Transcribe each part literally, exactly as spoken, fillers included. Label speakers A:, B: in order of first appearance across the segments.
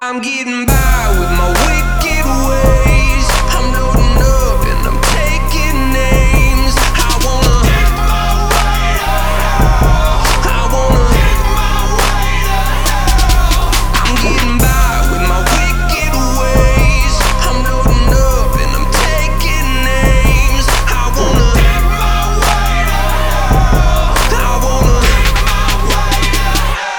A: I'm getting by with my wicked ways. I'm loading up and I'm taking names. I wanna take my way to hell. I wanna take my way to hell. I'm getting by with my wicked ways. I'm loading up and I'm taking names. I wanna take my way to hell. I wanna take my way to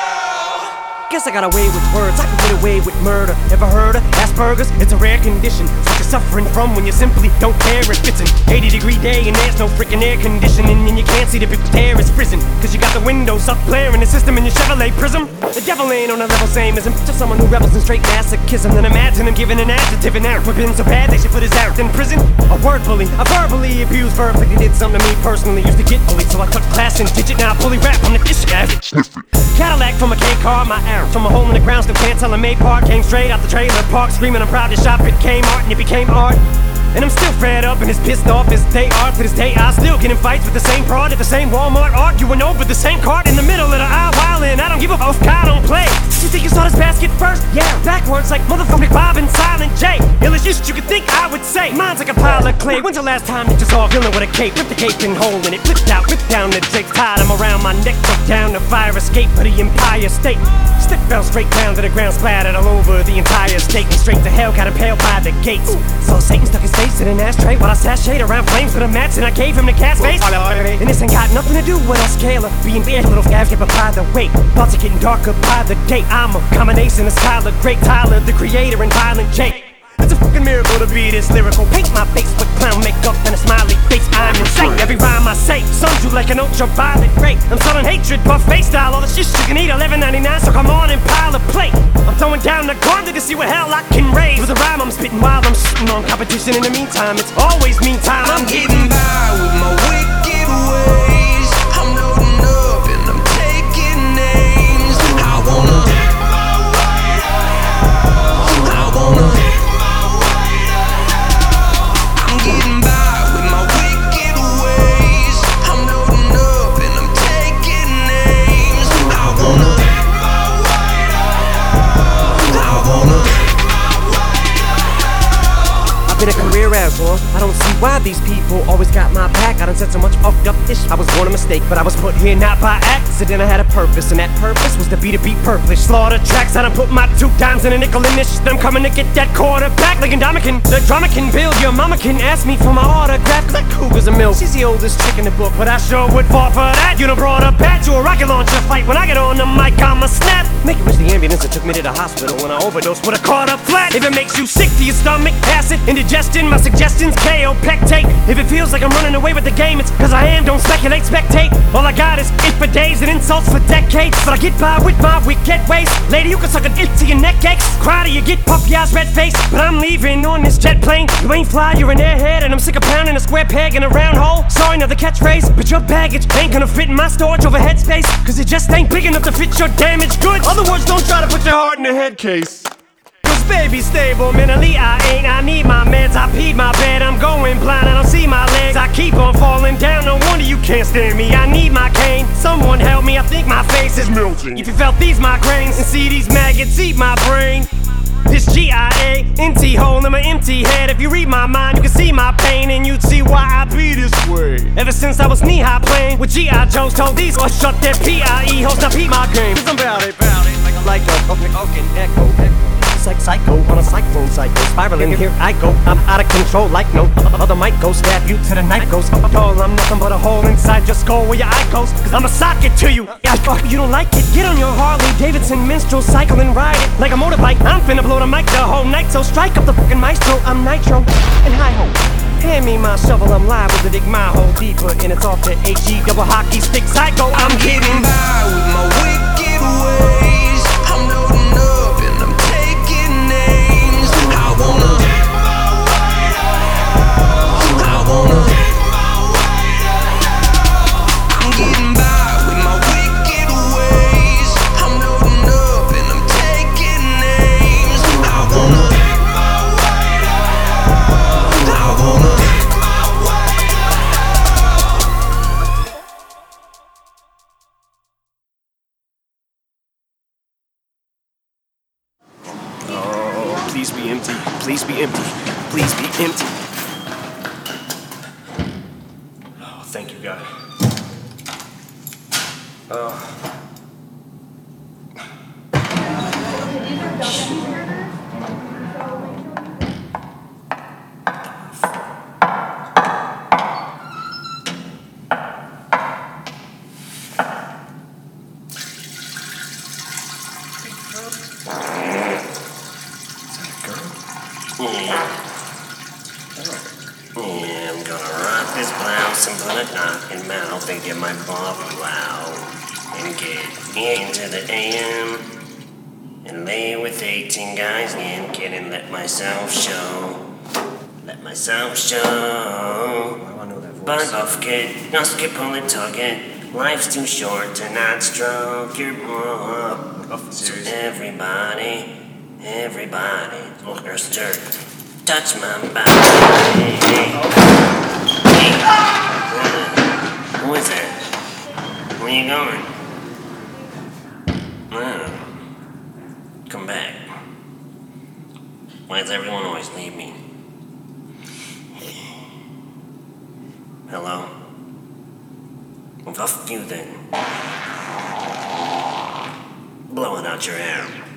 A: hell.
B: Guess I got away with words, I can get away with murder. Ever heard of Asperger's? It's a rare condition. It's what you're suffering from when you simply don't care if it's an eighty degree day and there's no freaking air conditioning, and you can't see the big tear is prison, cause you got the windows up blaring the system in your Chevrolet Prism. The devil ain't on a level same as him, just someone who rebels in straight masochism. Then imagine him giving an adjective and Eric been so bad they should put his act in prison. A word bully, a verbally abused verb like they did something to me personally. Used to get bullied, so I cut class and digit. Now I fully rap, I'm the dish guy. Cadillac from a K car, my arrow from a hole in the ground, still can't tell a made part. Came straight out the trailer park, screaming I'm proud to shop at Kmart, and it became art. And I'm still fed up and it's pissed off as they are. To this day I still get in fights with the same broad at the same Walmart, arguing over the same cart in the middle of the aisle, wildin'. I don't give a fuck, I don't play. You think you saw this basket first? Yeah, backwards like motherfucking Bob and Silent J. Illest shit you could think I would say. Mine's like a pile of clay. When's the last time you just all feeling with a cape? Ripped the cape and hole in it, flipped out, ripped down the drapes, tied them around my neck, took down the fire escape of the Empire State. Stick fell straight down to the ground, splattered all over the entire state, and straight to hell, got impaled by the gates. So Satan stuck his face in an ashtray while I sashayed around flames with a match, and I gave him the cat's face. And this ain't got nothing to do with a scalar being big, little scabs get by the weight. Thoughts are getting darker by the day. I'm a combination of Skylar, Great Tyler, the creator, and Violent J. It's a fucking miracle to be this lyrical. Paint my face with clown makeup and a smiley face. I'm insane. Every rhyme I say suns you like an ultraviolet ray. I'm selling hatred, buffet style. All the shit you can eat, eleven ninety-nine. So come on and pile a plate. I'm throwing down the gauntlet to see what hell I can raise. With a rhyme I'm spitting while I'm shitting on competition. In the meantime, it's always meantime.
A: I'm getting by with my wicked ways. I'm loading up and I'm taking names. I wanna take my way to hell. I wanna take my way to hell. I'm getting by with my wicked ways. I'm loading up and I'm taking names. I wanna take my way to hell. I wanna take my way to hell.
B: I've been a career asshole. I don't see why these people always got my back. I done said so much fucked up ish. I was born a mistake, but I was put here not by accident. I had a purpose, and that purpose was to be the beat purplish. Slaughter tracks, I done put my two dimes in a nickel in this shit. I'm coming to get that quarterback like a Dominican. The drama can build, your mama can ask me for my autograph, cause that cougar's a milk. She's the oldest chick in the book, but I sure would fall for that. You done brought a bat to a rocket launcher fight. When I get on the mic, I'ma snap. Make it wish the ambulance that took me to the hospital when I overdosed would've caught up flat. If it makes you sick to your stomach, acid, indigestion, my suggestions, K O, pectate. If it feels like I'm running away with the game, it's cause I am, don't speculate, spectate. All I got is it for days and insults for decades, but I get by with my wicked ways. Lady, you can suck an it to your neck aches. Cry till you get puffy eyes, red face. But I'm leaving on this jet plane. You ain't fly, you're an airhead, and I'm sick of pounding a square peg in a round hole. Sorry, another catchphrase, but your baggage ain't gonna fit in my storage overhead space, cause it just ain't big enough to fit your damaged goods. Other words, don't try to put your heart in a head case. Baby stable, mentally I ain't. I need my meds, I peed my bed. I'm going blind, I don't see my legs. I keep on falling down, no wonder you can't stand me. I need my cane, someone help me, I think my face is melting. If you felt these migraines and see these maggots eat my brain, this G I A, empty hole in my empty head. If you read my mind, you can see my pain, and you'd see why I be this way. Ever since I was knee-high playing with G I Joes, told these or shut their P I E hoes, now peep my game. Cause I'm bout it, bout it, like a, like a fucking fucking echo, echo. Like psycho on a cyclone cycle, spiraling here I go. I'm out of control like no other might go. Stab you to the night goes. Y'all, I'm nothing but a hole inside your skull where your eye goes. Cause I'm a socket to you. Yeah, fuck, you don't like it. Get on your Harley Davidson minstrel, cycle and ride it like a motorbike. I'm finna blow the mic the whole night, so strike up the fucking maestro. I'm Nitro and hi-ho. Hand me my shovel, I'm liable to dig my hole deeper, and it's off the H E double hockey stick psycho. I'm getting
A: by with my wicked ways. I'm loading up and I'm taking names. I wanna take my way to hell. I wanna take my way to hell. I'm getting by with my wicked ways. I'm loading up and I'm taking names. I wanna take my way to hell. I wanna take my way to hell.
B: Please be empty. Please be empty. Please be empty. Oh, thank you, God. Oh.
C: Yeah. Yeah, I'm gonna rock this blouse and put a knot in mouth and get my bottle out and get into the A M and lay with eighteen guys and get and let myself show. Let myself show.
B: Why do I know that voice?
C: But off kid, not skip pull it, tug it. Life's too short to not stroke your mom.
B: Oh, serious?
C: So everybody. Everybody, look, there's dirt. Touch my body. Hey, hey. Hey. Who is that? Where you going? Oh. Come back. Why does everyone always leave me? Hello? Well, fuck you then. Blow it out your hair.